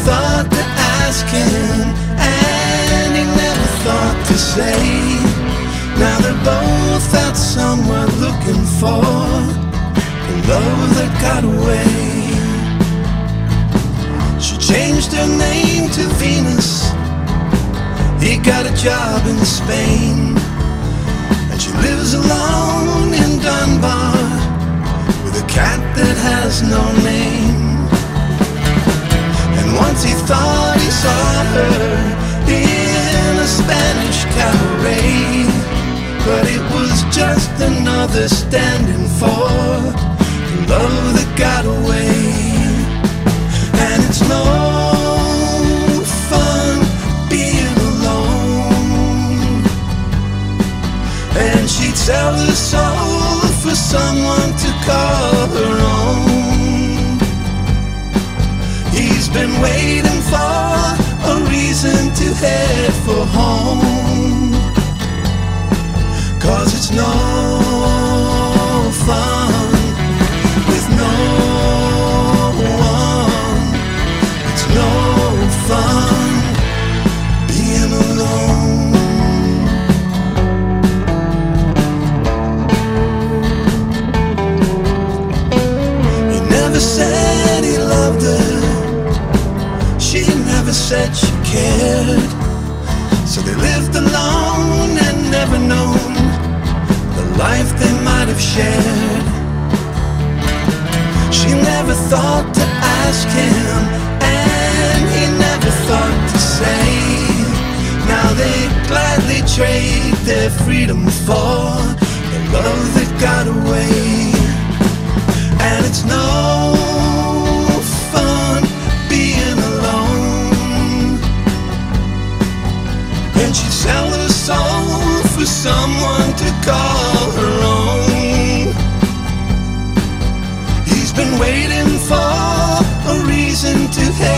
thought to ask him, and he never thought to say. Now they're both out somewhere looking for the love that got away. She changed her name to Venus. He got a job in Spain, and she lives alone in Dunbar with a cat that has no name. And once he thought he saw her in a Spanish cabaret, but it was just another standing for the love that got away. And it's no fun being alone, and she'd sell her soul for someone to call her own. He's been waiting for a reason to head for home, 'cause it's no fun with no one. It's no fun being alone. He never said he loved her, she never said she cared. So they lived alone and never known the life they might have shared. She never thought to ask him, and he never thought to say. Now they gladly trade their freedom for the love that got away. And it's no fun being alone, and she'd sell her soul for someone to call her own. He's been waiting for a reason to hate.